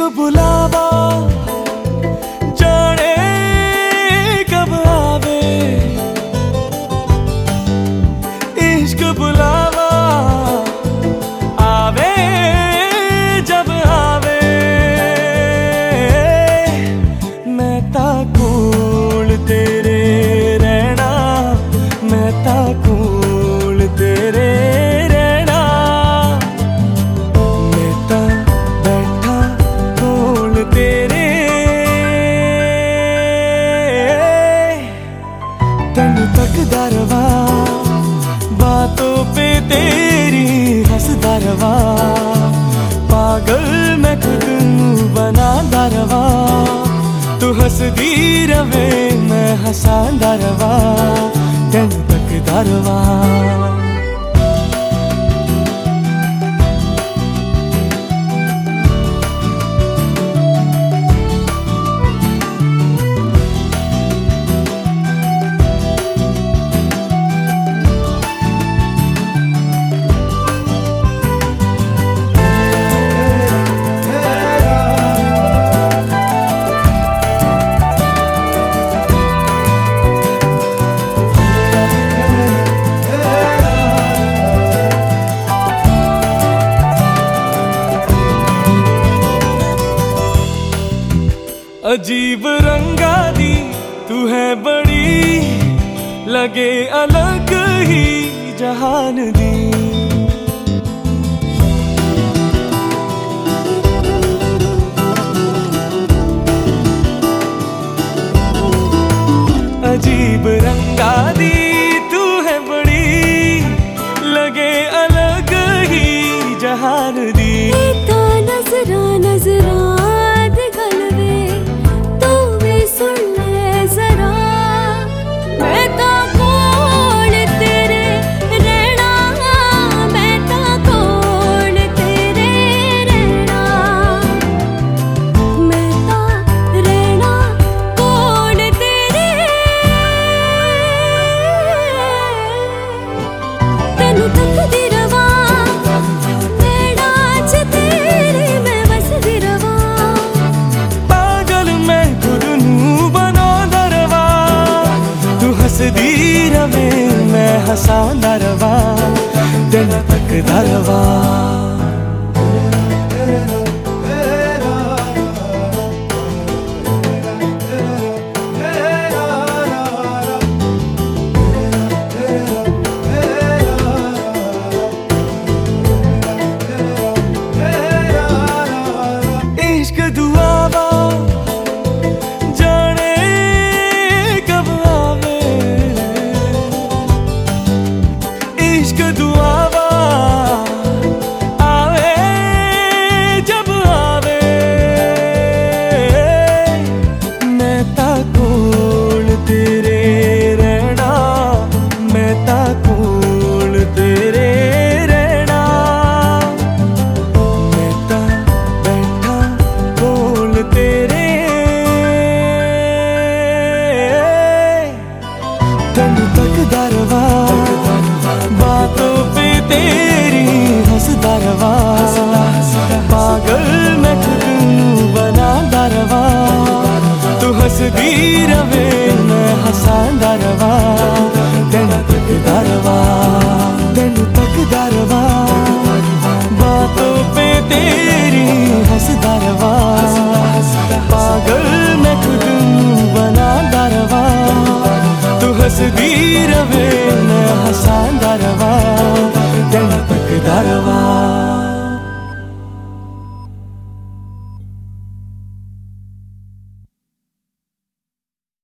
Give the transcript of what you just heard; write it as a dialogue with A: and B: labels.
A: बुलावा जाने कब आवे, इश्क बुलावा आवे जब आवे। मैं ता कोल तेरे रहना, मैं ता कोल तेरे रहना, मैं ता बैठा कोल तेरे। तेनू तकदा रवा बातों पे तेरी हंसदा रवा, पागल मैं खुद नू बनांदा रवा। तू हंसदी रवे मैं हंसांदा रवा, तेनू तकदा रवा। अजीब रंगा दी तू है बड़ी, लगे अलग ही जहान दी। अजीब रंगा दी तू है बड़ी, लगे अलग ही जहान दी।
B: तो नजरा नजरा
A: हंसदी रवे मैं हंसांदा रवा, तेनू तकदा रवा। इश्क दुआ